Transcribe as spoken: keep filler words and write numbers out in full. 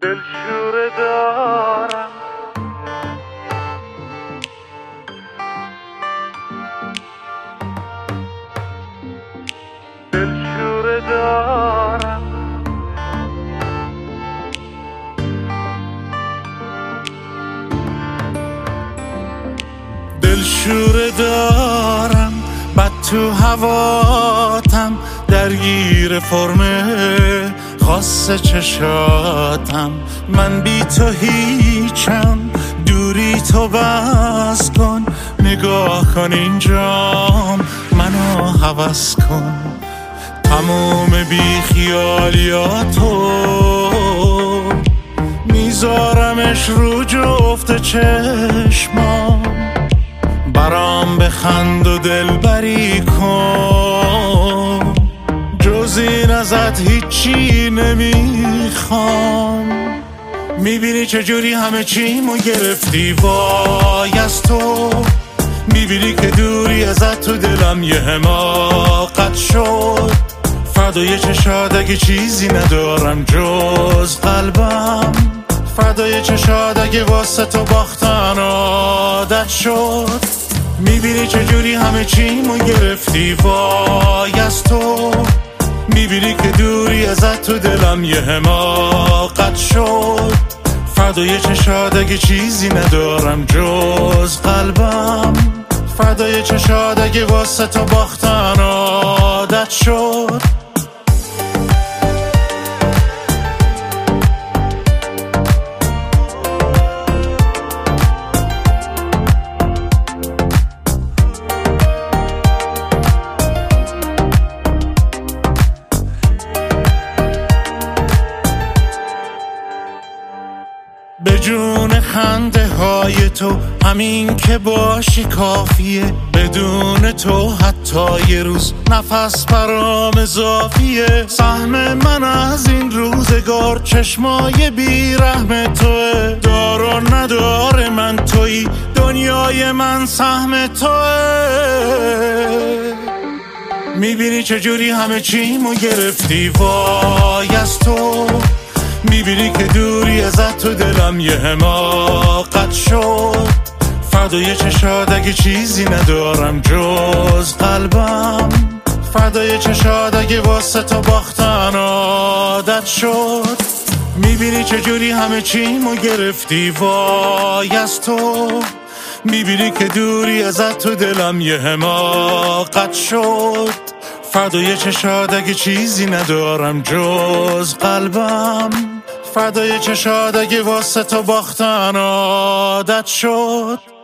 دلشوره دارم دلشوره دارم دلشوره دارم بد تو هواتم درگیر فرمه خاص چشاتم من بی تو هیچم دوری تو بس کن نگاه کن اینجام منو هوس کن تموم بی خیالیاتو میذارمش رو جفت چشمام برام بخند و دلبری کن جز این ازت هیچی نمیخوام میبینی چجوری همه چیمو گرفتی وای از تو میبینی که دوری ازت تو دلم یه حماقت شد فدای چشات اگه چیزی ندارم جز قلبم فدای چشات اگه واسه تو باختن عادت شد میبینی چجوری همه چیمو گرفتی وای از تو میبینی که دوری ازت تو دلم یه حماقت شد فدای چشات اگه چیزی ندارم جز قلبم فدای چشات اگه واسه تو باختن عادت شد به جون خنده های تو همین که باشی کافیه بدون تو حتی یه روز نفس برام اضافیه سهم من از این روزگار چشمای بیرحم توه دار و ندار من تویی دنیای من سهم توه میبینی چجوری همه چیمو گرفتی وای از تو میبینی که دوری ازت تو دلم یه حماقت شد فدای چشات اگه چیزی ندارم جز قلبم فدای چشات اگه واسه تو باختن عادت شد میبینی چجوری همه چیمو گرفتی وای از تو میبینی که دوری ازت تو دلم یه حماقت شد فدای چشات اگه چیزی ندارم جز قلبم فدای چشات اگه واسه تو باختن عادت شد